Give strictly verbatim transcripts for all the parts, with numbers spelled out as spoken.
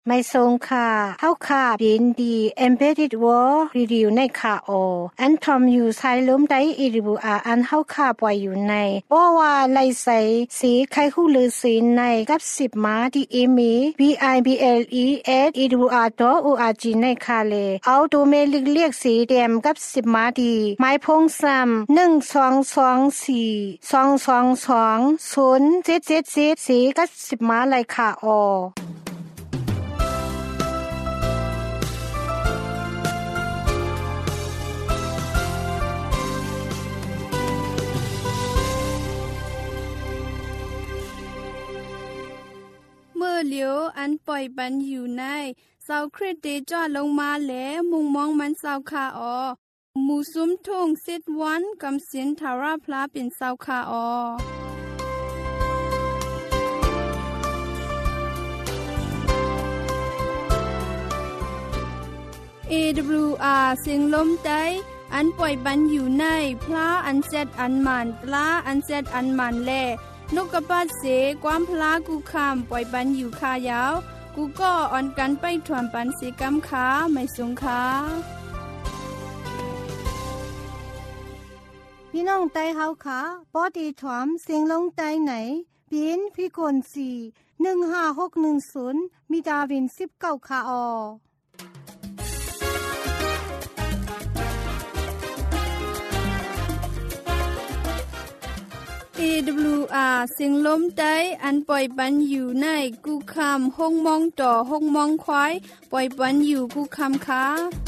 ไม่ทรงค่ะเฮาค่ะยินดี Embedded World Review ในค่ะโออันทอมอยู่ไซล้มได้อีริบูอาอันเฮาค่ะปล่อยอยู่ในบ่ว่าไลใสสีไข่ฮู้ลือสีในกับสิบมาที่อีมี บี ไอ บี แอล อี เอส อี ดับเบิลยู อาร์ ดอท โอ อาร์ จี ในค่ะเลเอาดูเมลิกเรียกสีแดงกับสิบมาดีไม้พงซ้ำหนึ่ง สอง สอง สี่ สอง สอง สอง ศูนย์ เจ็ด เจ็ด เจ็ดสีกับสิบมาเลยค่ะออเมื่อเหลียวอันปล่อยปันอยู่ในเสาคริสเตจอดลงมาแล้วมุงมองมันเสาคาออหมู่ซุ้มทุ่งสิดวันกำสินทาราพลาเป็นเสาคาออ เอ ดับเบิลยู อาร์ เสียงลมใจอันปล่อยปันอยู่ในพระอันเซดอันมันปลาอันเซดอันมันแลนกกระปาดเสความพลากูคามปล่อยปันอยู่คายาวกูก็อ่อนกันไปถ่วมปันเสกำขาไม่สงขาพี่น้องไต้เฮาค่ะปอดีถ่วมเสียงลงใจไหนปีนพี่กนสี่ หนึ่ง ห้า หก หนึ่ง ศูนย์มีดาวินสิบเก้าค่ะออเอ ดับเบิลยู อาร์ เสียงลมใจอันปล่อยปันอยู่ในกูคำห้องมองต่อห้องมองควายปล่อยปันอยู่กูคำค้า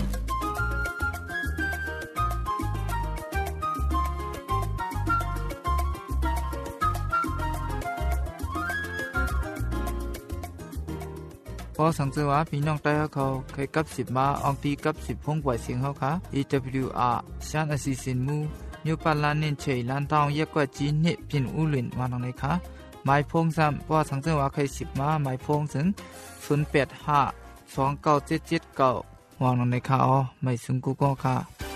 พอสังเกตว่าพี่น้องใต้เขาเคยกับสิบมาอองตีกับสิบพงปล่อยเสียงเขาค่ะ เอ ดับเบิลยู อาร์ ชานอสิสินมูนิวปาลานินเฉยลานทองเยกกว่าจีนเนพินอุลินมาตรงไหนคะหมายพงซ้ำพอสังเกตว่าเคยสิบมาหมายพงถึงศูนย์แปดห้า สอง เก้า เจ็ด เจ็ด เก้าวางตรงไหนคะอ๋อไม่ถึงกูก็ค่ะ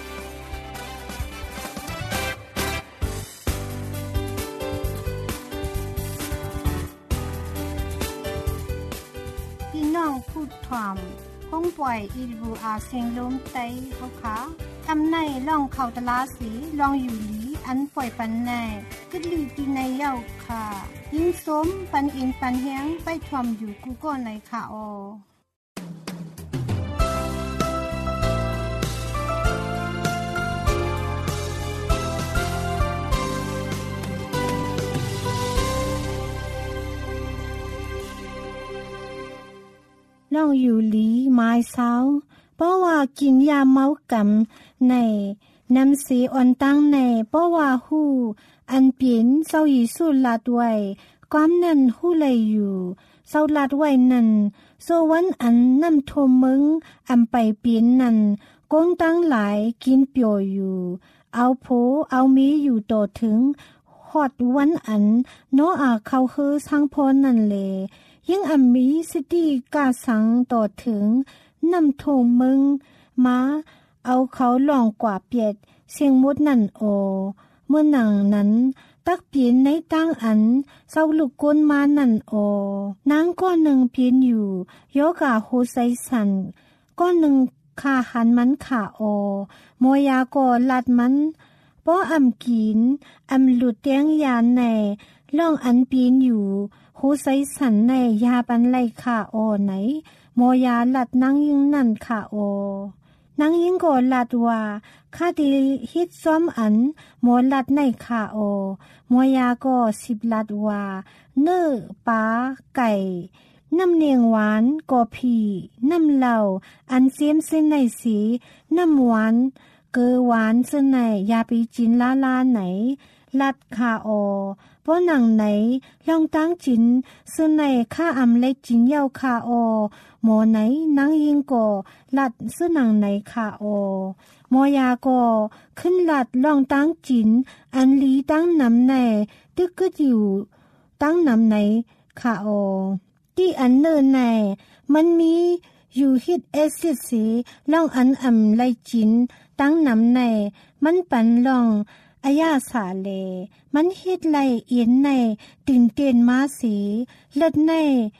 พี่น้องพูดถ่อมคงปล่อยอีริบูอาเสียงลมไต้เขาค่ะทำในล่องเขาตลาสีลองอยู่หลีอันปล่อยปันแน่กึดลีตีในเย้าค่ะยิ่งสมปันอินปันเฮียงไปถ่อมอยู่กูก็ในค่ะออล่องอยู่หลีไม้เช้าเพราะว่ากินยาเมากำในน้ำสีอ่อนตั้งในเพราะว่าหู้อันเปลี่ยนเศร้าอีสุดลาดไว้ความนั้นหู้เลยอยู่เศร้าลาดไว้นั้นโซวันอันน้ำทมมึงอันไปเปลี่ยนนั้นกงตั้งหลายกินเปียวอยู่เอาโผเอามีอยู่ต่อถึงฮอดวันอันโนอาเขาคือสังพรนั่นแลยิ่งอันมีสติกาสังต่อถึงนำทงมึงมาเอาเขาลองกว่าเปียดเสียงมุดนั่นโอเมื่อหนังนั้นตักเปลี่ยนในตั้งอันเศร้าลูกก้นมานั่นโอนางก้อนหนึ่งเปลี่ยนอยู่โยกาโฮไซสันก้อนหนึ่งขาหันมันขาโอโมยาโกลัดมันป้ออำกินอำหลุดเตียงยานในล่องอันเปลี่ยนอยู่โฮไซสันในยาปันไลขาโอไหนโมยาลัดนางยิงนั่นค่ะโอนางยิงก็ลัดว่าข้าดีฮิตซ้อมอันโมลัดในค่ะโอโมยาก็สิบลัดว่าเนื้อปลาไก่น้ำเนียงหวานก็ผีน้ำเหล่าอันเสียมเส้นในสีน้ำหวานเกลือหวานเส้นในยาไปจินลาลาไหนลัดค่ะโอเพราะหนังไหนลองตั้งจินซึ่งในข้าอำเล็กจินเย้าคาโอหมอไหนนังยิงก่อลัดซึ่งหนังไหนคาโอหมอยาก่อขึ้นลัดลองตั้งจินอันลีตั้งน้ำในตึกก็อยู่ตั้งน้ำไหนคาโอที่อันเนินในมันมีอยู่ฮิตแอซิดสีลองอันอำไลจินตั้งน้ำในมันปันลองอายาสาเลมันเฮ็ดไหลเอียนในตื่นเต้นมาสีเลิศใน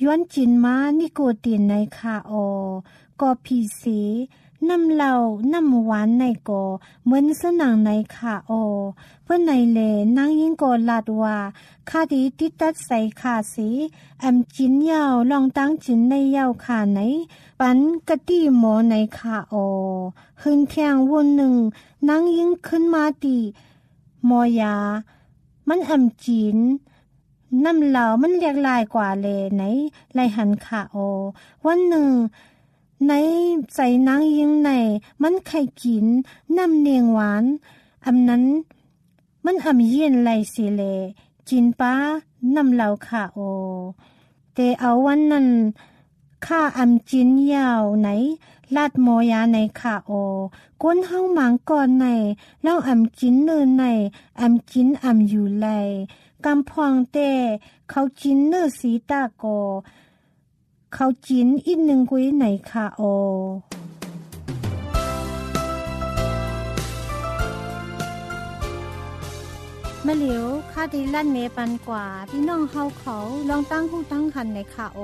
ย้อนจินมานิโกตินในคาโอก็พีสีน้ำเหล้าน้ำหวานในก็เหมือนสนังในคาโอเพื่อในเลนางยิงก็ลาดว่าคาดีติดตัดใส่ขาสีแอมจินยาวลองตั้งจินในยาวขาไหนปันกะตี้หมอในคาโอหึนแทงวนหนึ่งนางยิงขึ้นมาตีหมอยามันแอมจินน้ำเหล้ามันเรียกลายกว่าเลไหนไลหันคาโอวันหนึ่งในใส่นางยิงในมันไข่กินน้ำเนียงหวานอำนั้นมันอำเย็นไหลสิเลจินป้าน้ำเหล้าค่ะโอเตเอาวันนั้นข้าอำจินยาวไหนลาดโมยาในค่ะโอก้นเฮาหมางก่อนในเล่าอำจินเนินในอำจินอำอยู่ไหลกำพองเตเขาจินเนื้อสีตาโกเขาจินอีกหนึ่งกุยไหนค่ะโอมะเหลียวคาดีลั่นเมปันกว่าพี่น้องเฮาเขาลองตั้งหูตั้งหันในค่ะโอ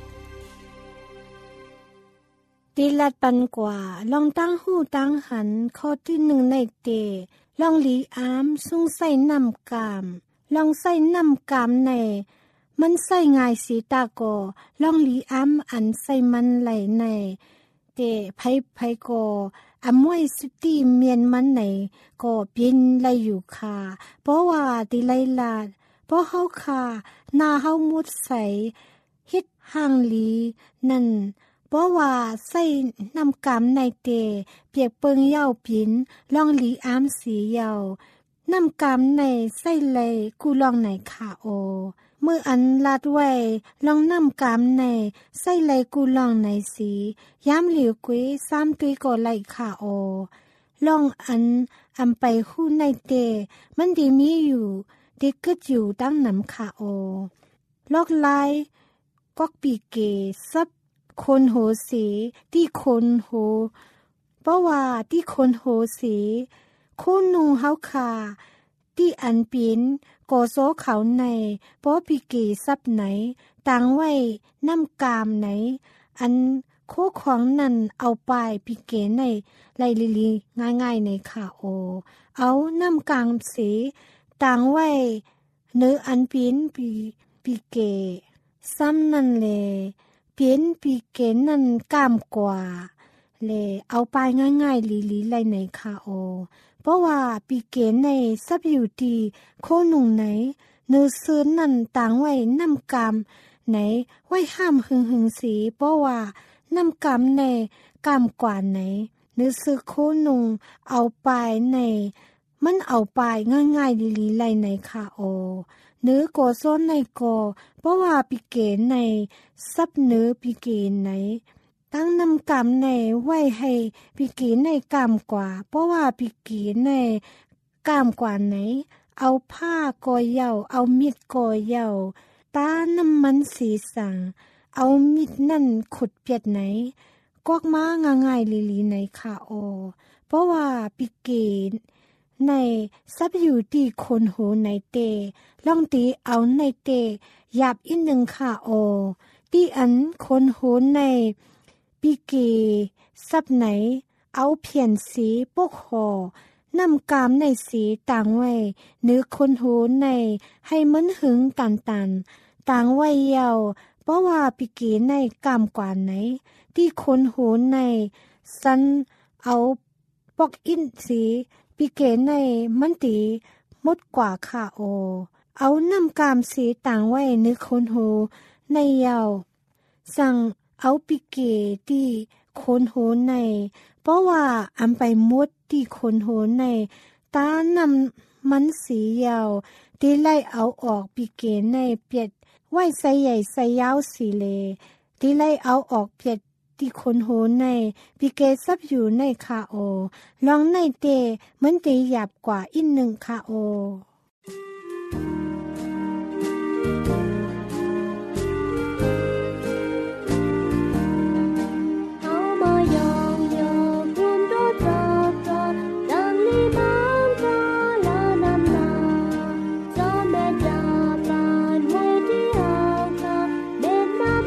ดีลัดปันกว่าลองตั้งหูตั้งหันข้อที่หนึ่งในเตลองหลีอามซุ่งใส่น้ำกามลองใส่น้ำกามในมันใส่ง่ายสีตาโกลองลีอ้ำอันใส่มันไหลในเตไผไผโกอมวยสติเมียนมันไหนก็เปลี่ยนไหลอยู่ค่ะเพราะว่าติไหลลาดเพราะเฮาค่ะหน้าเฮามุดใสเฮ็ดห่างลีนั่นเพราะว่าใส่น้ำกามในเตเปียกเปิงยาวปินลองลีอ้ำสียาวน้ำกามในใส่ไหลกูลองไหนค่ะโอเมื่ออันลาดไว้ลองน้ำกามในใส่ไหลกูลองในสีย้ำเหลียวกุ้ยซ้ำตุยก็ไหลค่ะโอลองอันอันไปคู่ในเตมันดีมีอยู่ดีกึดอยู่ตั้งน้ำค่ะโอลอกลายกอกปีเกซับคนโหสีที่คนโหเพราะว่าที่คนโหสีคู่นูเฮาค่ะที่อันปีนโกโซเขาในเพราะปีเกซับไหนต่างไว้น้ำกามไหนอันโคของนั่นเอาไปปีเกในไลลิลีง่ายๆในค่ะโอเอาน้ำกามสีต่างไว้เนื้ออันปีนปีปีเกซ้ำนั่นเลยปีนปีเกนั่นกามกว่าเลยเอาไปง่ายๆลีลีไลในค่ะโอเพราะว่าปีเกนในซับอยู่ดีโคหนุ่งไหนเนื้อเสื้อนั่นต่างไว้น้ำกามไหนไว้ห้ามหึงหึงสีเพราะว่าน้ำกามในกามกว่าไหนเนื้อเสื้อโคหนุ่งเอาไปในมันเอาไปง่ายๆลีลีไลในค่ะโอเนื้อโกโซนในโกเพราะว่าปีเกนในซับเนื้อปีเกนไหนตั้งน้ำกามในไว้ให้ปีกีในกามกว่าเพราะว่าปีกีในกามกว่าไหนเอาผ้ากอยเหยาเอามีดกอยเหยาตาน้ำมันสีสังเอามีดนั่นขุดเปียดไหนกอกม้าง่ายๆลีลีในค่ะโอเพราะว่าปีกีในซับอยู่ที่คนโหในเตลองตีเอาในเตหยาบอีกหนึ่งค่ะโอที่อันคนโหในปีเกซับไหนเอาเพียนสีปกหอนำกามในสีต่างไว้เนื้อคนหูในให้มันหึงตันตันต่างไว้เยาวเพราะว่าปีเกในกามกว่าไหนที่คนหูในสันเอาปอกอินสีปีเกในมันตีมดกว่าค่ะโอเอานำกามสีต่างไว้เนื้อคนหูในเยาวสั่งเอาปีเกที่คนโหในเพราะว่าอันไปมดที่คนโหในตานำมันสียาวที่ไล่เอาออกปีเกในเปียดไว้ใส่ใหญ่ใส่ยาวสีเลที่ไล่เอาออกเปียดที่คนโหในปีเกซับอยู่ในคาโอลองในเตมันเตหยาบกว่าอีกหนึ่งคาโอ Hãy subscribe cho kênh Ghiền Mì Gõ để không bỏ lỡ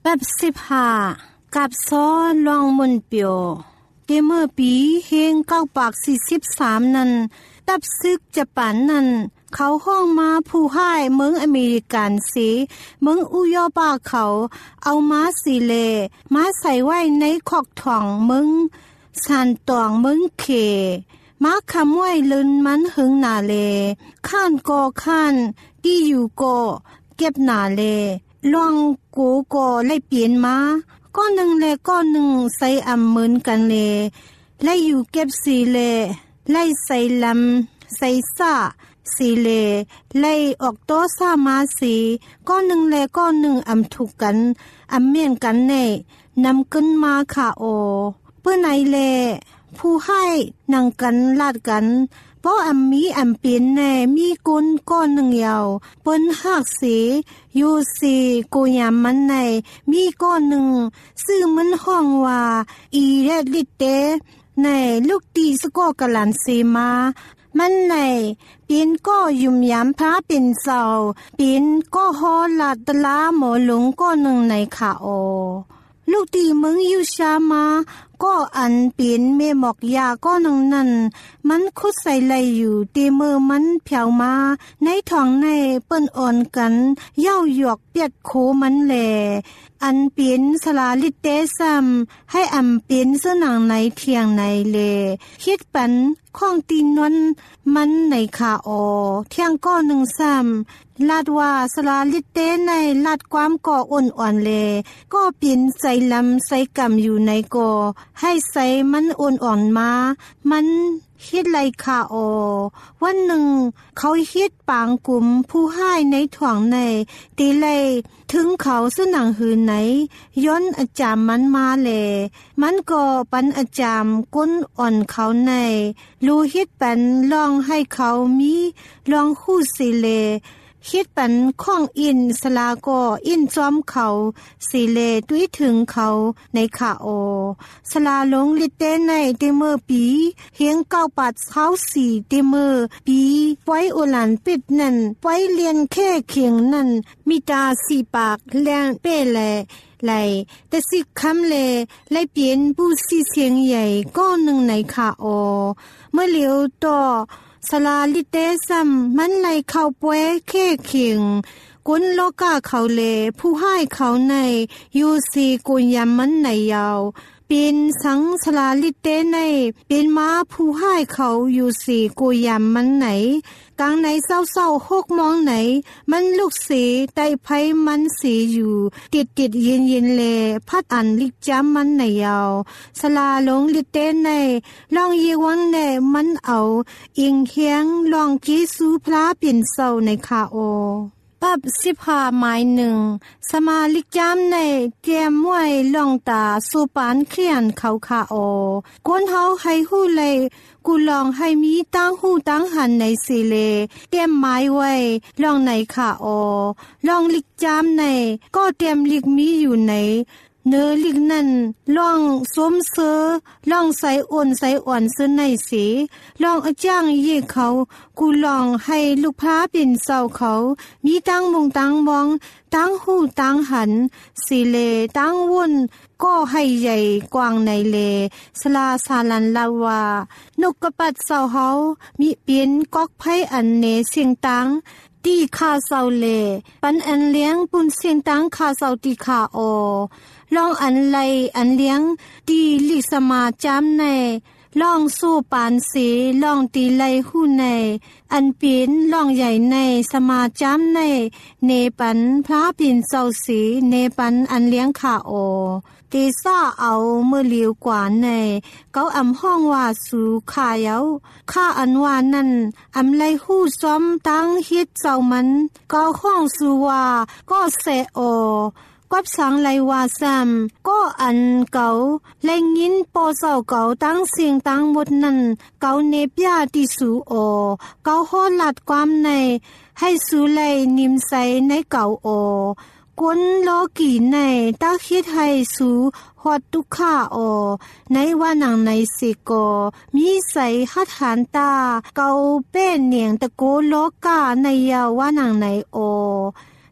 ปับสิบห้ากับซ้อลองมุนเปียวเดเมื่อปีเฮงเก้าปากสี่สิบสามนั้นตับซึกจะปันนั้นเขาห้องมาผู้ให้เมืองอเมริกันสีเมืองอุยอบ้าเขาเอาม้าสีเลม้าใส่ไว้ในขอกถ่องเมืองสันตองเมืองเขม้าคำไว้ลืนมันหึงหนาเลข้านกอข้านดีอยู่กอเก็บหนาเลลองกูกอไล่เปลี่ยนมาก้อนหนึ่งเลก้อนหนึ่งใส่อำเหมือนกันเลไล่อยู่เก็บสีเลไล่ใส่ลำใส่ซ่าสีเลไล่ออกโตซ่ามาสีก้อนหนึ่งเลก้อนหนึ่งอำถูกกันอำเมียนกันเน่นำขึ้นมาค่ะโอเพื่อไหนเลผู้ให้นั่งกันลาดกันเพราะอำมีอำเป็นแน่มีกุนก้อนหนึ่งยาวเปิ้นหักสีอยู่สีกูยามมันในมีก้อนหนึ่งซื้อมันห้องว่าอีเรดลิเตในลูกตีสกอกะลันเซมามันในเป็นก็ยุ่มยามพระเป็นเสาเป็นก็ฮอลาตลาหมอหลงก้อนหนึ่งในขาโอลูกตีมึงอยู่ชามาก็อันเป็นเมหมอกยาก็นังนั้นมันคุดใส่ไหลอยู่เตมือมันเผียวมาในท้องในเปิ้นอ่อนกันเย้าหยอกเปียดโคมันแหลอันเป็นสลาลิเตซัมให้อำเป็นเสนังในเทียงในเลคิดปันข้องตีนวนมันในขาออเที่ยงก้อหนึ่งซ้ำลาดว่าสลาลิเตในลาดความก่ออ่อนอ่อนเลก็เป็นใส่ลำใส่กำอยู่ในก่อให้ใส่มันอ่อนอ่อนมามันฮิดไลคาโอวันหนึ่งเขาฮิดปางกลุ่มผู้ให้ในถ่วงในตีไลถึงเขาสนังหืนไหนย้อนอาจามมันมาแลมันก็ปันอาจามก้นอ่อนเขาในลูฮิดปันลองให้เขามีลองคู่สิเลคิดปันข้องอินสลาก็อินจอมเขาสีเลด้วยถึงเขาในขาโอสลาลงลิเตในเดเมอร์ปีเฮียงเก้าปัดเท้าสี่เดเมอร์ปีไว้โอลันปิดนั่นไว้เลียนแค่เคียงนั่นมีตาสีปากแลงเป้แลไหลแต่สิคำเลไล่เปลี่ยนผู้สีเสียงใหญ่ก็หนึ่งในขาโอเมื่อเหลียวต่อสลาลิเตซัมมันไหลเข้าป่วยแค่เคียงกุนโลกาเขาเลผู้ให้เขาในยูซีกุนยามมันในยาวเป็นสังสลาลิเตในเป็นม้าผู้ให้เขาอยู่สีกุยามมันไหนกลางในเศร้าๆหกมองไหนมันลูกสีไตไพมันสีอยู่ติดติดเย็นเย็นเลพัดอันลิกจำมันในยาวสลาลงลิเตในลองเยวันในมันเอาอิงเฮียงลองกีสูพระเปลี่ยนเศร้าในคาโอปับสิบห้าหมายหนึ่งสมาลิกจำในเตรียมไว้ลองตาสูปานเคลียนเขาคาโอกวนเฮาให้หู้เลยกูลองให้มีตั้งหูตั้งหันในสิเลเตรียมไม้ไว้ลองในคาโอลองลิกจำในก็เตรียมลิกมีอยู่ในเนื้อลิกนั่นลองสวมเสื้อลองใส่อ่อนใส่อ่อนเสื้อในสีลองอาจ้างเย่เขากูลองให้ลูกพระเป็นเศร้าเขามีตั้งมงตั้งมองตั้งหูตั้งหันสีเลตั้งวุ่นก็ให้ใหญ่กว้างในเลสลาสาลันลาวานกกระปัดเศร้าเฮามีเปลี่ยนก๊อกไผ่อันเนเสียงตังตีคาเศร้าเลปันอันเลี้ยงปุ่นเสียงตังคาเศร้าตีคาโอลองอันไลอันเลี้ยงตีลิสมาจำในลองสู้ปานสีลองตีไลหู้ในอันปีนลองใหญ่ในสมาจำในเนปันพระปิ่นเศร้าสีเนปันอันเลี้ยงขาโอตีซ่าเอาเมื่อเลียวกว่าในเกาอำห้องว่าสูขาเยาข้าอันว่านั่นอำไลหู้ซ้อมตั้งฮิตเจ้ามันเกาห้องสูว่าก็เสโอกับสังไลวาซัมก็อันเก่าแลงินปอเศร้าเก่าตั้งเสียงตั้งหมดนั้นเก่าเนปยาติสูโอเก่าโหลัดความในให้สูไลนิมใสในเก่าโอกวนโลกีในตาคิดให้สูฮอดตุค่าโอในว่านังในสิโกมีใสหัดหานตาเก่าเป้นเนียงตะโกโลกาในยาว่านังในโอ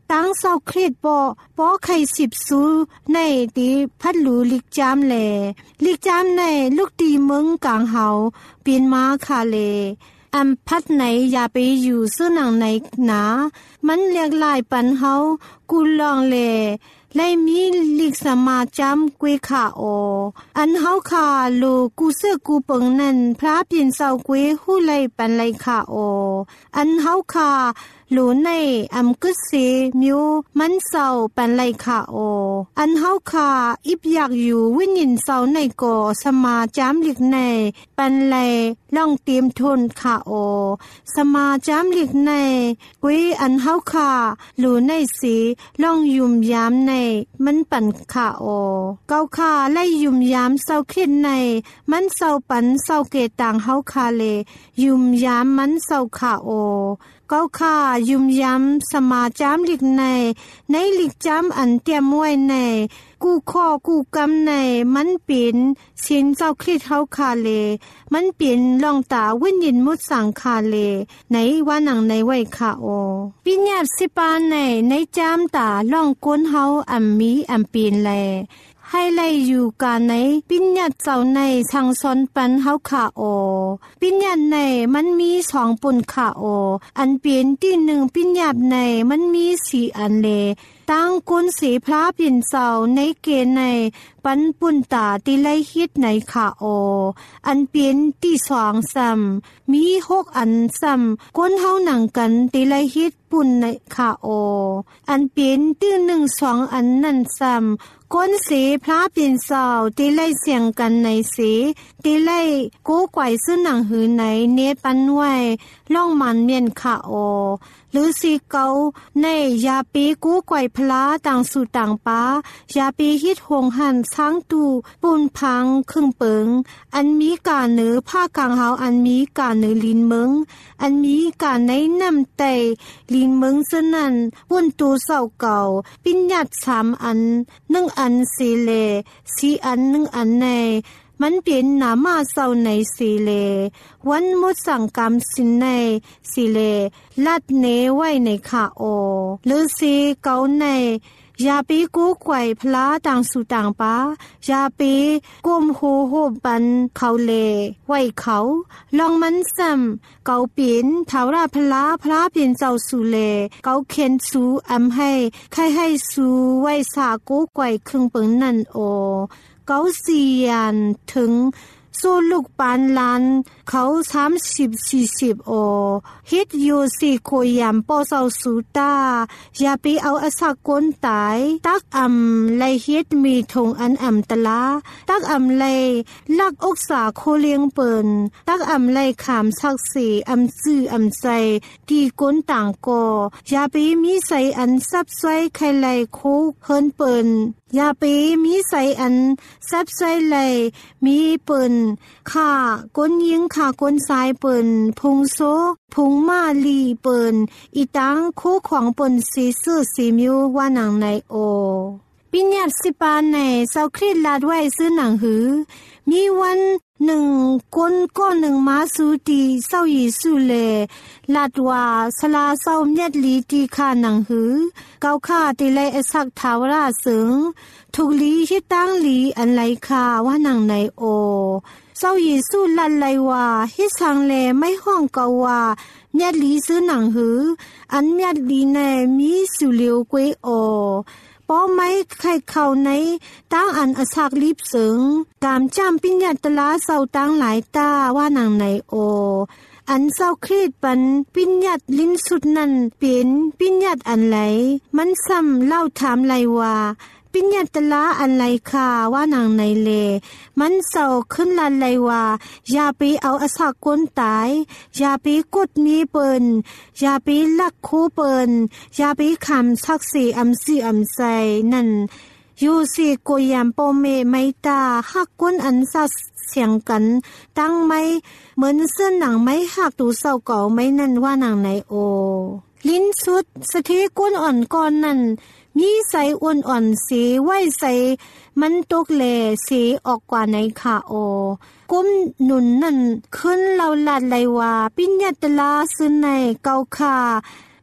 ตั้งเศร้าเครียดบ่ป้อไข่สิบสูในตีพัดหลูลิกจามแลลิกจามในลูกตีเมืองกลางเฮาเปลี่ยนมาคาเลอำพัดไหนอย่าไปอยู่ซื่อหนังในหนามันเรียกลายปันเฮากูลองเลไลมีลิกสมาจำกวยขาโออันเฮาคาโลกูเสือกูเปิงนั่นพระเปลี่ยนเศร้ากวยหู้ไลปันไลขาโออันเฮาคาโลในอำกึศเสมิวมันเศร้าปันไลขาโออันเฮาคาอิบอยากอยู่วิญญาณเศร้าในก่อสมาจำลิกในปันไลล่องเตรียมทนขาโอสมาจำลิกในกวยอันเฮาคาโลในสีล่องยุ่มยามในมันปั่นขาโอเกาคาไล่ยุ่มยามเศร้าเครียดในมันเศร้าปันเศร้าเกต่างเฮาคาเลยุ่มยามมันเศร้าขาโอเกาคายุ่มยามสมาจามลิกในในลิกจามอันเตรียมไว้ในกูข้อกูกำในมันเป็นสินเจ้าคริสเฮาคาเลมันเป็นลองตาวิญญาณมุดสังคาเลในว่าหนังในไว้คาโอปิญญาสิปานในในจามตาลองก้นเฮาอัมมีอัมเป็นแลให้ไล่อยู่กาในปิญญาเจ้าในทางซอนปันเฮาขาโอปิญญาในมันมีสองปุ่นขาโออันเป็นที่หนึ่งปิญญาในมันมีสี่อันเลตั้งกุนสีพระเปลี่ยนเสาในเกณฑ์ในปันปุ่นตาตีไลฮิตในขาโออันเป็นที่สองซ้ำมีหกอันซ้ำก้นเฮาหนังกันตีไลฮิตปุ่นในขาโออันเป็นที่หนึ่งสองอันนั่นซ้ำก้นสีพระเปลี่ยนเสาตีไลเสียงกันในสีตีไลกู้ไกวซื้อหนังหือในเนปันไว้ล่องมันเมียนขาโอหรือสีเกาในยาปีกู้ไกวพลาต่างสู่ต่างป้ายาปีฮิตหงหันช้างตูปูนพังครึ่งเปิงอันมีกาเนือผ้ากลางเฮาอันมีกาเนือลินเมืองอันมีกาในน้ำไตลินเมืองเสนันวุ่นตูเศร้าเก่าปิญญาสามอันหนึ่งอันสีเลสีอันหนึ่งอันในมันเป็นหนามาเศร้าในสีเลวันมุดสั่งกรรมสินในสีเลลัดเนไว้ในขาโอหรือสีเกาในยาปีกู้ไกวพลาต่างสู่ต่างป้ายาปีก้มโหโหบันเขาเลไว้เขาลองมันซ้ำเกาเปลี่ยนเถาราพลาพลาเปลี่ยนเจ้าสู่เลเกาเข็นสู่อำให้ใครให้สู่ไว้สากู้ไกวครึ่งเปิงนั่นโอเกาเสียนถึงสู้ลูกปานลานเขาสามสิบสี่สิบโอฮิตอยู่สี่โคยามปอเศร้าสูตาอย่าไปเอาอสักก้นตายตักอำไลฮิตมีทงอันอำตลาตักอำไลลักอกษาโคเลียงเปินตักอำไลขามสักสีอำซื่ออำใจที่ก้นต่างก่ออย่าไปมีใส่อันซับไซใครไลโคเฮินเปินอย่าไปมีใส่อันซับไซไลมีเปินข้าก้นยิงข้าก้นซ้ายเปินพุงโซพุงมาลีเปินอีตังโคของเปินสีซื่อสีมิวว่าหนังในโอปิญญาสิปานในเศร้าครีดลาดไว้ซื้อหนังหือมีวันหนึ่งก้นก้อนหนึ่งมาสูตีเศร้ายีสูเลลาดว่าสลาเศร้าเมียดลีตีข้าหนังหือเกาข้าตีไลอสักทาวราเสิงทุกลีที่ตั้งลีอันไลคาว่าหนังในโอเศร้ายีสูลันไลว่าฮิสังเลไม่ห้องเกาว่าเมียดลีซื้อหนังหืออันเมียดลีในมีสุเลียวกวยโอป้อไม้ไข่เข่าในตั้งอันอสักลิบเสิงกามจำปิญญาตลาเศร้าตั้งหลายตาว่าหนังในโออันเศร้าครีดปันปิญญาตลิ้นสุดนั่นเป็นปิญญาตอันไหลมันซ้ำเล่าถามไลว่าปิญญาตลาอันไหลคาว่าหนังในเลมันเศร้าขึ้นลันไลว่าอย่าไปเอาอสักก้นตายอย่าไปกดมีเปินอย่าไปลักโคเปินอย่าไปคำสักสีอำซีอำใจนั่นอยู่สิโกยามโปเมไมตาหักก้นอันสักเสียงกันตั้งไม่เหมือนเสื้อหนังไม่หักตูเศร้าเก่าไม่นั่นว่าหนังในโอลิ้นสุดสถิก้นอ่อนก้อนนั่นมีใสอ้วนอ่อนสีไว้ใสมันตกแหล่สีออกกว่าในขาโอก้มหนุนนั่นขึ้นเราลัดไลว่าปิญญาตลาซึนในเกาคา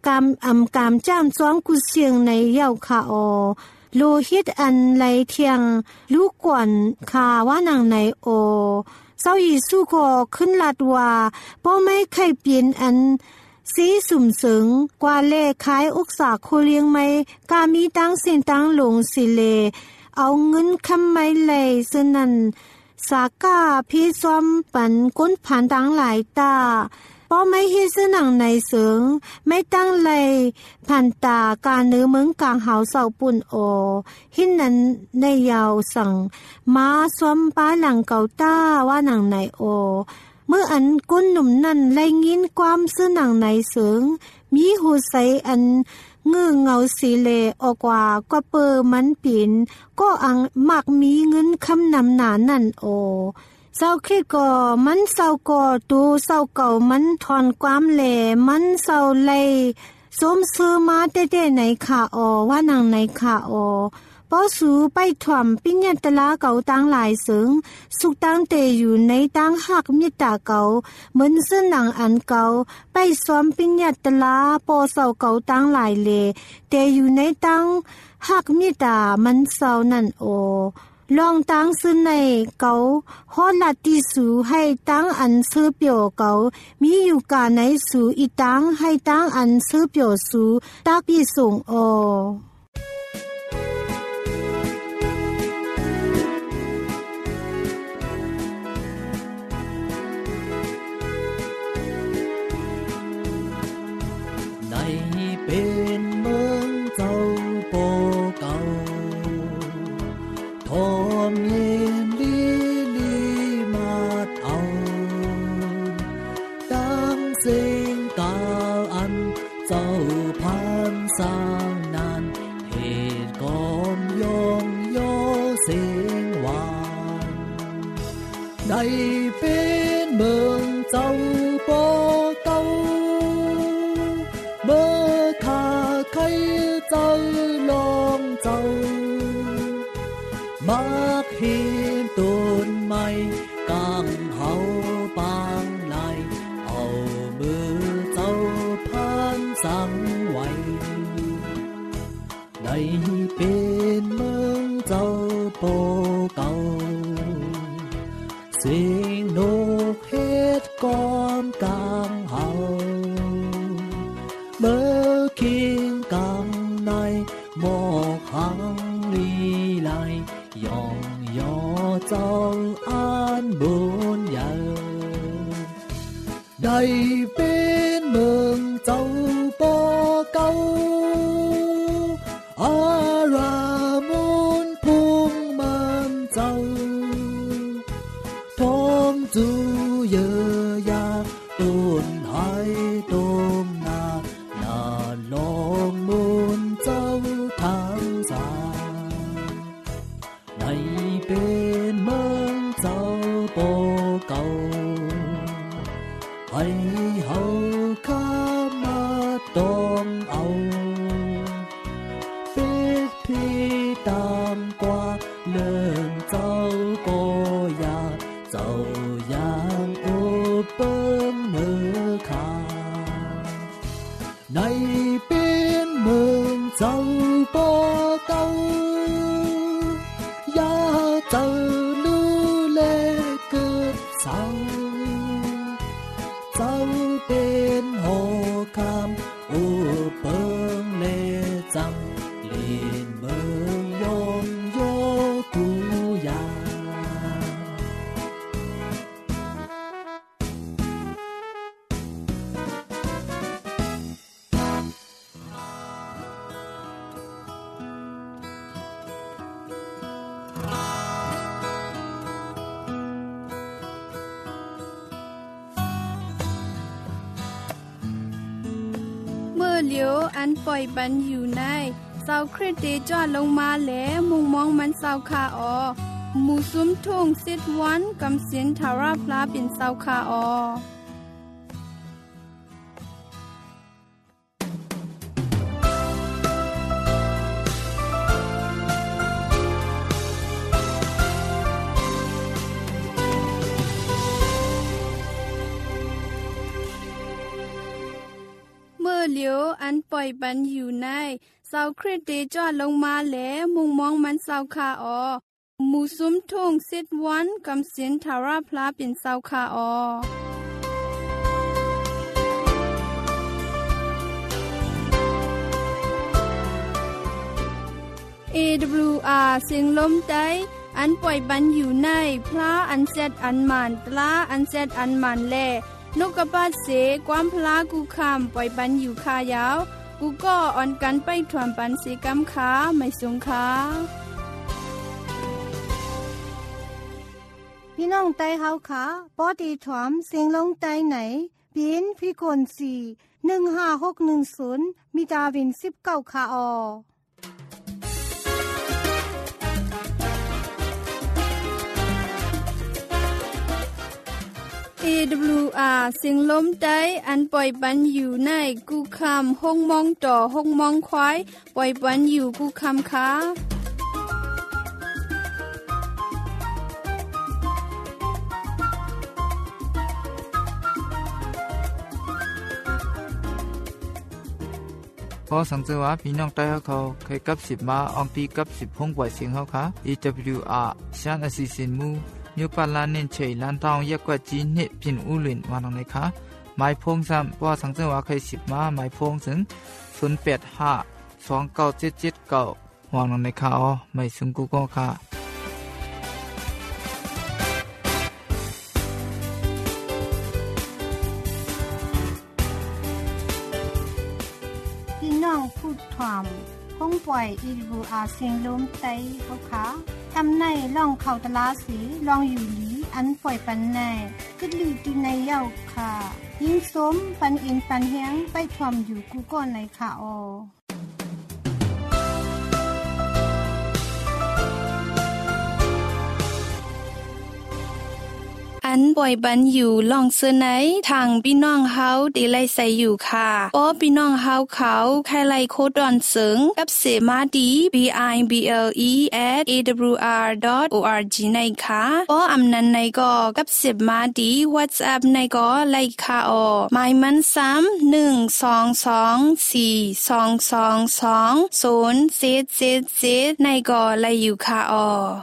กามอำกามจ้ามจ้อมกุเสียงในเย้าคาออโลหิตอันไหลเทียงลูกกวนคาว่านังในโอเศร้าอีสู้ก็ขึ้นลัดว่าป้อไม่ใครเปลี่ยนอันสีสุ่มเสิงกว่าเล่ขายอุกษาโคเลียงไม่กามีตั้งเส้นตั้งลงสิเลเอาเงินคำไม่เลยสนันสากาพี่ซ้อมปันก้นผ่านตั้งหลายตาป้อไม่เฮ็ดสนังในเสิงไม่ตั้งเลยผ่านตาการเนื้อเมืองกลางหาวเสาปุ่นโอหินนั้นในยาวสั่งมาซ้อมป้าหลังเก่าตาว่าหนังในโอเมื่ออันก้นหนุ่มนั่นไล่ยินความซื้อหนังในเสิงมีหูใสอันเงือเงาสีเลออกว่าก็เปอมันปีนก็อังมักมีเงินคำนำหนานั่นโอเศร้าคิดก็มันเศร้าก็ตูเศร้าเก่ามันทอนความแหล่มันเศร้าเลยสมซื้อมาเต้ๆในขาออว่านางในขาออป้อสูไปถ่วมปิ้งยันตลาเก่าตั้งหลายเสิงสุกตั้งเตอยู่ในตั้งหักมิตาเก่าเหมือนเสื้อหนังอันเก่าไปซ้อมปิ้งยันตลาปอเศร้าเก่าตั้งหลายเลเตอยู่ในตั้งหักมิตามันเศร้านั่นโอลองตั้งซื้อในเกาฮอดลัดที่สูให้ตั้งอันซื้อเปียวเกามีอยู่กาในสูอีตั้งให้ตั้งอันซื้อเปียวสูตักปีส่งอในเป็นเมืองเจ้าโปเก่าทอมเย็นลีลีมาดเอาดังเสียงกาอันเจ้าพันสร้างนานเหตุกอมยองโยเสียงหวานในเป็นเมืองเจ้าโปเก่าเมื่อข้าใครเจ้าลองเจ้ามักเห็นต้นไม้กลางเฮาปางไหลเอามือเจ้าพันสังไว้ในเป็นเมืองเจ้าโปเก่าเสียงนกเฮ็ดกอมกลางเฮาเมื่อเคียงกลางในหมอกหังลีไลยองยอเจ้าอันบุญใหญ่ได้เป็นเมืองเจ้าปอเก่าอารามุนพุ่งมันเจ้าท้องจูเยอยาต้นไห้ต้มนานาลองมุนเจ้าทางสาในเป็นเมืองเจ้าโปเก่าให้เฮาข้ามาต้องเอาเป็ดพี่ตามกว่าเรื่องเจ้าก็อยากเจ้าอย่างโอเปิ้งเมื่อขาในเป็นเมืองเจ้าโปเก่าอย่าเจ้าลู่เล่เกิดเศร้าเจ้าเป็นหอคำโอเปิ้งเล่จังเล่นเมืองยองโยกูยาเหลียวอันปล่อยบันอยู่ในเสาคริสเตจอดลงมาแล้วมุงมองมันเสาคาออหมูซุ้มทุ่งสิดวันกำเสียนทาราพลาเป็นเสาคาออเมื่อเหลียวอันนปล่อยปันอยู่ในเสาคริสเตจอดลงมาแล้วมุงมองมันเสาคาออมูซุมทุ่งสิดวันกำสินทาราพลาเป็นเสาคาออเอ ดับเบิลยู อาร์ เสียงลมใจอันปล่อยบันอยู่ในพระอันเซดอันมันตลาอันเซดอันมันแลนกกระปาเสความพลากูคำปล่อยบันอยู่คายาวกูก็อ่อนกันไปถ่วมปันสีกำขาไม่สงขาพี่น้องไต้เฮาค่ะปอดีถ่วมเสียงลงไต้ไหนปีนพี่กนสี่หนึ่งห้าหกหนึ่งศูนย์มีดาวินสิบเก้าค่ะออเอ ดับเบิลยู อาร์ เสียงลมใจอันปล่อยปันอยู่ในกูคำห้องมองต่อห้องมองควายปล่อยปันอยู่กูคำค้าพอสังเกตว่าพี่น้องใต้เขาเคยกับสิบมาอองตีกับสิบพงปล่อยเสียงเขาค่ะ อี ดับเบิลยู อาร์ ชานอสิสินมูนิวปาลานินเฉยล้านทองยักกว่าจีนเนพินอุลินวานองไหนคะหมายพงซ้ำว่าสังเกตว่าเคยสิบมาหมายพงถึงศูนย์แปดห้าสองเก้าเจ็ดเจ็ดเก้าวางลงในค่ะอ๋อไม่ซึ่งกูก็ค่ะพี่น้องพูดถ่อมห้องปล่อย อี ดับเบิลยู อาร์ เสียงลมไต้เฮาค่ะทำในล่องเข้าตลาดสีลองอยู่หลีอันปล่อยปันในกึดลือตีในเย้าค่ะยิ่งสมปันอินปันแฮงไปถ่อมอยู่กูก่อนในค่ะอออันปล่อยบันอยู่ลองเสื้อไหนทางพี่น้องเฮาดีไลใส่อยู่ค่ะป้อพี่น้องเฮาเขาใครไลโคดอนเสิงกับเสมาดี บี ไอ บี แอล อี แอท เอ ดับเบิลยู อาร์ ดอท โอ อาร์ จี ในค่ะป้ออำนันในก็กับเสมาดี WhatsApp ในก็ไลค่ะออหมายมันซ้ำหนึ่ง สอง สอง สี่ สอง สอง สอง ศูนย์ เจ็ด เจ็ด เจ็ดในก็ไลอยู่ค่ะออ